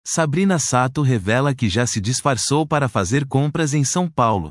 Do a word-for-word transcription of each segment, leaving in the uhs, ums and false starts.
Sabrina Sato revela que já se disfarçou para fazer compras em São Paulo.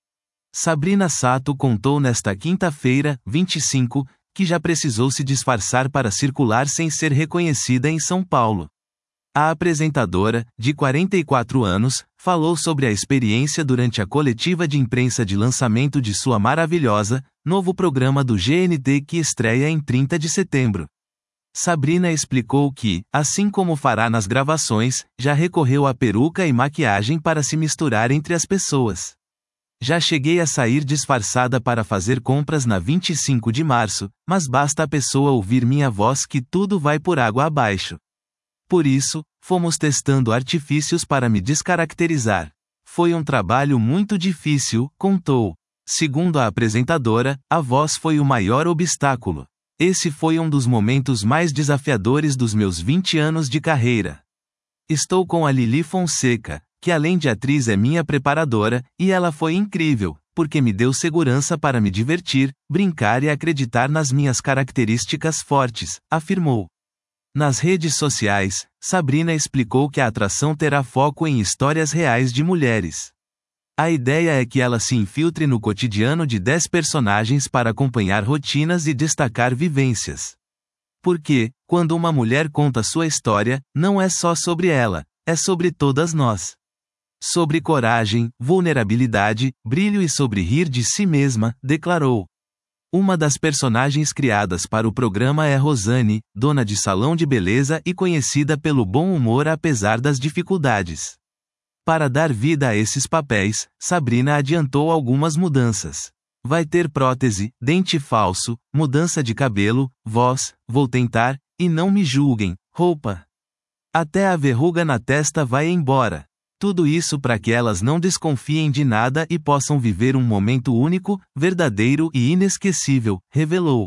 Sabrina Sato contou nesta quinta-feira, vinte e cinco, que já precisou se disfarçar para circular sem ser reconhecida em São Paulo. A apresentadora, de quarenta e quatro anos, falou sobre a experiência durante a coletiva de imprensa de lançamento de sua maravilhosa, novo programa do G N T que estreia em trinta de setembro. Sabrina explicou que, assim como fará nas gravações, já recorreu à peruca e maquiagem para se misturar entre as pessoas. Já cheguei a sair disfarçada para fazer compras na vinte e cinco de março, mas basta a pessoa ouvir minha voz que tudo vai por água abaixo. Por isso, fomos testando artifícios para me descaracterizar. Foi um trabalho muito difícil, contou. Segundo a apresentadora, a voz foi o maior obstáculo. Esse foi um dos momentos mais desafiadores dos meus vinte anos de carreira. Estou com a Lili Fonseca, que além de atriz é minha preparadora, e ela foi incrível, porque me deu segurança para me divertir, brincar e acreditar nas minhas características fortes, afirmou. Nas redes sociais, Sabrina explicou que a atração terá foco em histórias reais de mulheres. A ideia é que ela se infiltre no cotidiano de dez personagens para acompanhar rotinas e destacar vivências. Porque, quando uma mulher conta sua história, não é só sobre ela, é sobre todas nós. Sobre coragem, vulnerabilidade, brilho e sobre rir de si mesma, declarou. Uma das personagens criadas para o programa é Rosane, dona de salão de beleza e conhecida pelo bom humor apesar das dificuldades. Para dar vida a esses papéis, Sabrina adiantou algumas mudanças. Vai ter prótese, dente falso, mudança de cabelo, voz, vou tentar, e não me julguem, roupa. Até a verruga na testa vai embora. Tudo isso para que elas não desconfiem de nada e possam viver um momento único, verdadeiro e inesquecível, revelou.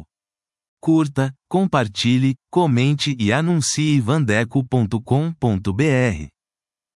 Curta, compartilhe, comente e anuncie vandeco ponto com ponto br.